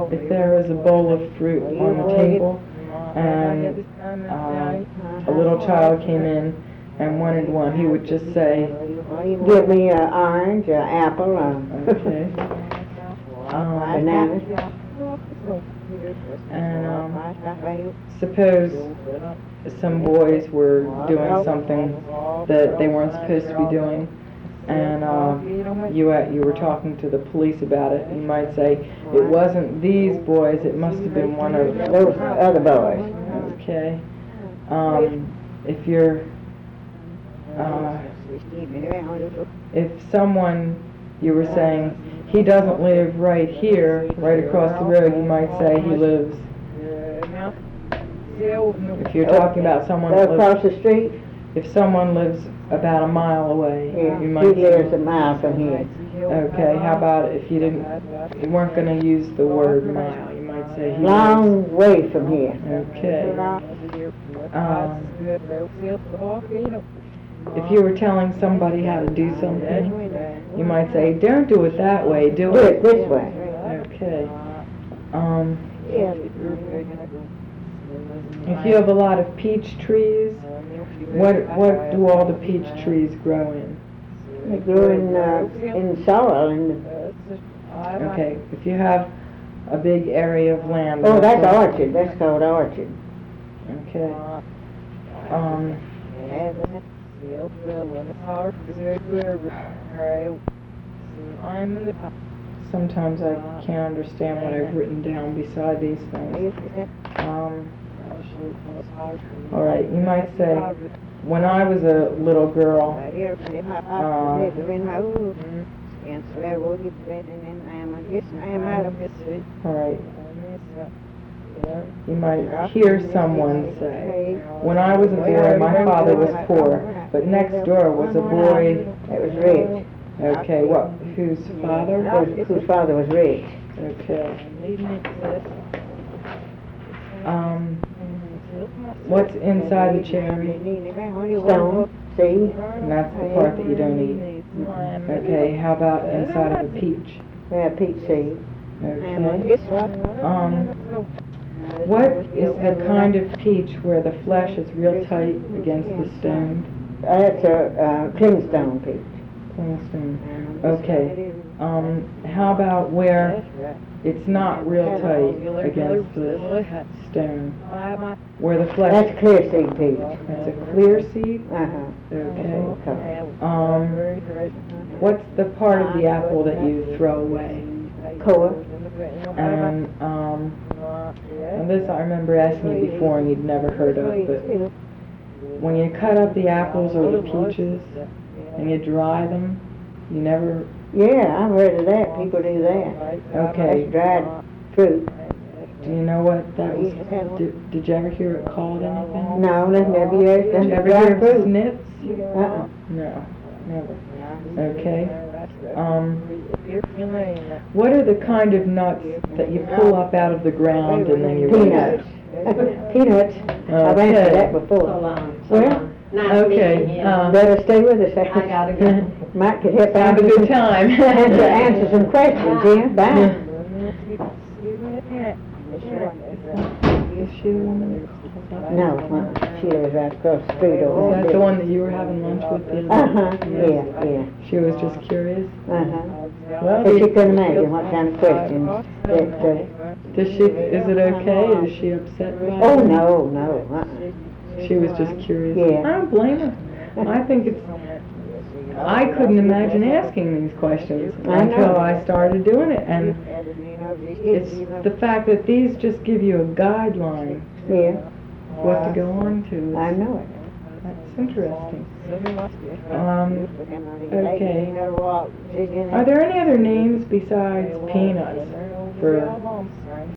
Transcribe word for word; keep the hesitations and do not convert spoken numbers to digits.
if there was a bowl of fruit on the table and uh, a little child came in and wanted one, he would just say, give me an orange, an apple, a okay. Um, banana. And um, suppose some boys were doing something that they weren't supposed to be doing, and uh, you uh, you were talking to the police about it. You might say, it wasn't these boys, it must have been one of those other boys. Okay. Um, if you're uh, if someone, you were saying, he doesn't live right here, right across the road, you might say he lives. If you're talking about someone that lives across the street, if someone lives about a mile away, yeah, you might he lives a mile from here. Okay, how about if you didn't, you weren't going to use the word mile, you might say he long lives, way from here. Okay. Um, if you were telling somebody how to do something, you might say, don't do it that way, do, do it it this way. Okay. Um, if you have a lot of peach trees, what what do all the peach trees grow in? They grow in uh, in soil. In okay. If you have a big area of land. Oh, that's called, orchard. That's called orchard. Okay. Um. Sometimes I can't understand what I've written down beside these things. Um, all right, you might say, when I was a little girl, uh, all right, you might hear someone say, when I was a boy, my father was poor, but next door was a boy that was rich. Okay, what, whose father? Whose, whose father was rich. Okay. Um, what's inside the cherry? Stone, seed. And that's the part that you don't eat. Okay, how about inside of a peach? Yeah, peach seed. Okay. Um, what is the kind of peach where the flesh is real tight against the stone? That's a uh, clingstone peach. Clingstone. Okay. Um, how about where it's not real tight against the stone? Where the flesh... That's clear seed peach. That's a clear seed? Uh-huh. Okay. Um, what's the part of the apple that you throw away? Core. And, um, and this I remember asking you before and you'd never heard of, but when you cut up the apples or the peaches and you dry them, you never... Yeah, I've heard of that. People do that. Okay. That's dried fruit. Do you know what that was? Did, did you ever hear it called anything? No, that's never heard. Did you ever hear of snips? Uh-uh. No, never. Okay. Um, what are the kind of nuts that you pull up out of the ground and then you... Peanuts. Peanuts. I've answered that before. Well, okay. Uh, better stay with us. I gotta go. Mike could help have a answer good some, time. answer, answer some questions, yeah? Bye. No, uh, she lives right across the street over Is that there. the one that you were having lunch with the other Uh-huh, day? yeah, yeah. She was just curious? Uh-huh. Well, But she couldn't imagine what kind of questions that, uh, does she, is it okay? Is she upset by it? oh, no, no, uh-uh. She was just curious. Yeah. I don't blame her. I think it's, I couldn't imagine asking these questions I know. until I started doing it. And it's the fact that these just give you a guideline Yeah, what to go on to. I know it. That's interesting. Um, okay. Are there any other names besides peanuts for